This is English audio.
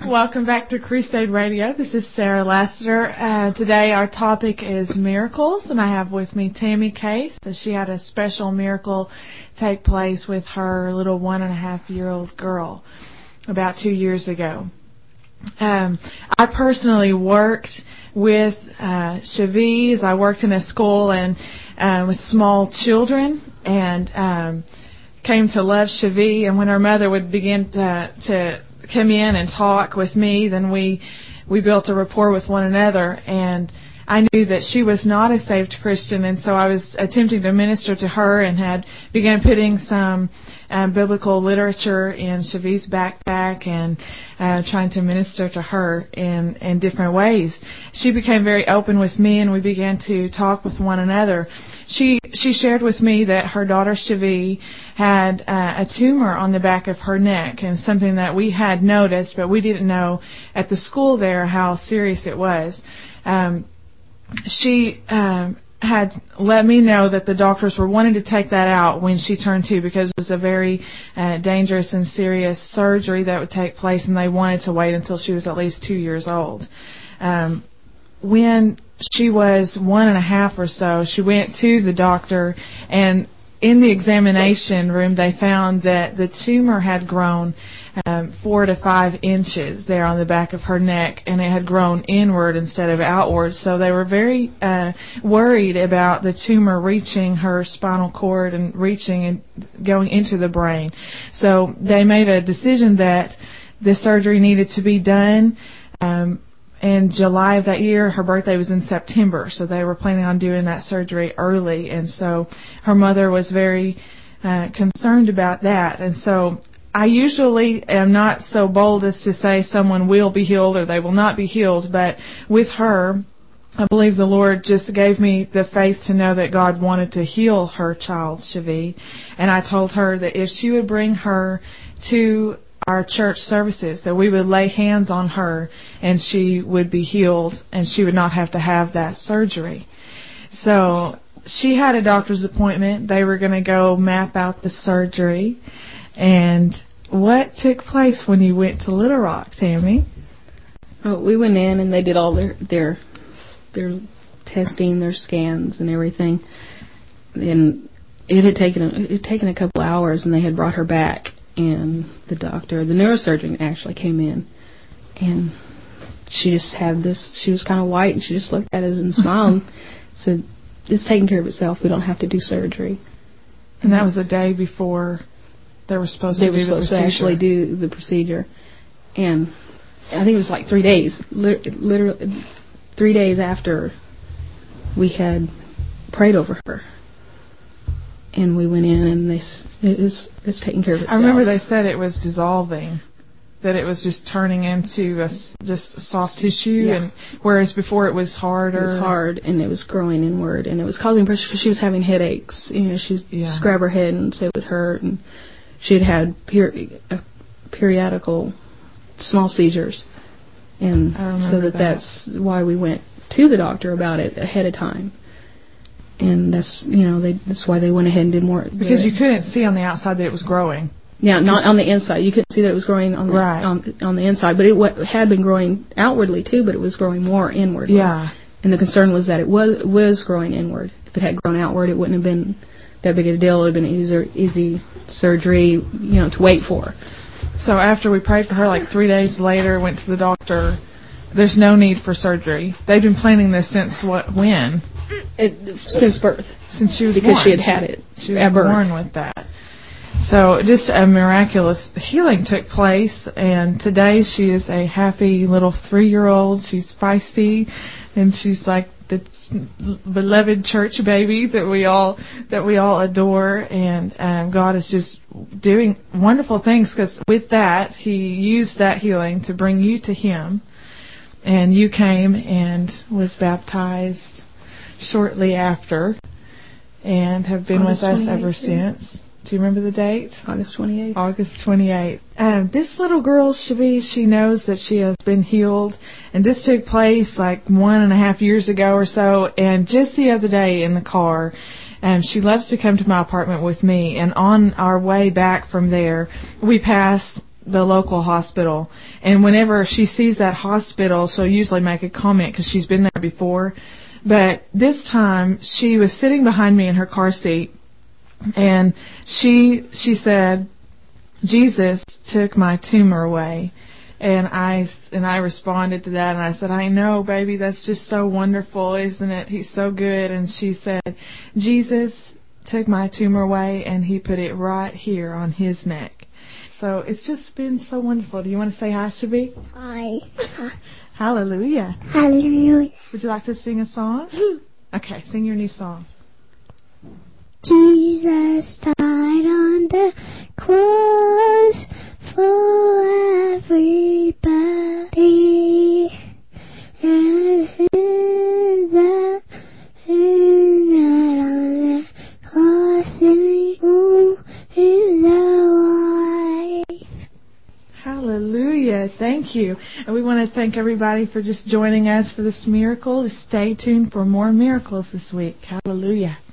Welcome back to Crusade Radio. This is Sarah Lassiter. Today our topic is miracles, and I have with me Tammy Case. So she had a special miracle take place with her little 1.5-year-old girl about 2 years ago. I personally worked with Cherise. I worked in a school and with small children, and came to love Cherise. And when her mother would begin to come in and talk with me, then we built a rapport with one another, and I knew that she was not a saved Christian, and so I was attempting to minister to her and had begun putting some biblical literature in Chevise's backpack and trying to minister to her in different ways. She became very open with me, and we began to talk with one another. She shared with me that her daughter Chevise had a tumor on the back of her neck, and something that we had noticed, but we didn't know at the school there how serious it was. She had let me know that the doctors were wanting to take that out when she turned 2 because it was a very dangerous and serious surgery that would take place, and they wanted to wait until she was at least 2 years old. When she was 1.5 or so, she went to the doctor, and in the examination room they found that the tumor had grown 4 to 5 inches there on the back of her neck, and it had grown inward instead of outward. So they were very worried about the tumor reaching her spinal cord and reaching and going into the brain. So they made a decision that the surgery needed to be done. In July of that year, her birthday was in September, so they were planning on doing that surgery early, and so her mother was very concerned about that. And so I usually am not so bold as to say someone will be healed or they will not be healed, but with her, I believe the Lord just gave me the faith to know that God wanted to heal her child, Chevise, and I told her that if she would bring her to our church services, that we would lay hands on her and she would be healed and she would not have to have that surgery. So she had a doctor's appointment. They were going to go map out the surgery. And what took place when you went to Little Rock, Tammy? Oh, we went in and they did all their testing, their scans and everything. And it had taken a couple hours, and they had brought her back. And the neurosurgeon actually came in, and she just had this, she was kind of white, and she just looked at us and smiled and said, "It's taking care of itself. We don't have to do surgery." And that was the day before they were supposed to actually do the procedure. And I think it was like 3 days, literally 3 days after we had prayed over her. And we went in, and it's taking care of itself. I remember they said it was dissolving, that it was just turning into just soft tissue, and whereas before it was harder. It was hard, and it was growing inward, and it was causing pressure because she was having headaches. You know, she'd scrub her head, and so it would hurt, and she had periodical small seizures, and so that's why we went to the doctor about it ahead of time. And that's why they went ahead and did more. Because you couldn't see on the outside that it was growing. Yeah, not on the inside. You couldn't see that it was growing on the inside, but it had been growing outwardly too. But it was growing more inwardly. Yeah. And the concern was that it was growing inward. If it had grown outward, it wouldn't have been that big of a deal. It would have been easy surgery, to wait for. So after we prayed for her, like 3 days later, went to the doctor. There's no need for surgery. They've been planning this since when? Since birth. Since she was born. Because she had it. She was born with that. So just a miraculous healing took place, and today she is a happy little 3-year-old. She's feisty, and she's like the beloved church baby that we all adore, and God is just doing wonderful things, because with that He used that healing to bring you to Him, and you came and was baptized shortly after, and have been with us ever since. Do you remember the date? August 28th. August 28th. This little girl, Chevise, she knows that she has been healed, and this took place like 1.5 years ago or so, and just the other day in the car, she loves to come to my apartment with me, and on our way back from there, we passed the local hospital. And whenever she sees that hospital, she'll usually make a comment because she's been there before. But this time, she was sitting behind me in her car seat, and she said, "Jesus took my tumor away." And I responded to that, and I said, "I know, baby, that's just so wonderful, isn't it? He's so good." And she said, "Jesus took my tumor away, and he put it right here on his neck." So it's just been so wonderful. Do you want to say hi, Shabby? Hi. Hallelujah. Hallelujah. Would you like to sing a song? Okay, sing your new song. Jesus died on the cross for everybody, and that on the cross in the life. Hallelujah. Thank you. And we want to thank everybody for just joining us for this miracle. Stay tuned for more miracles this week. Hallelujah.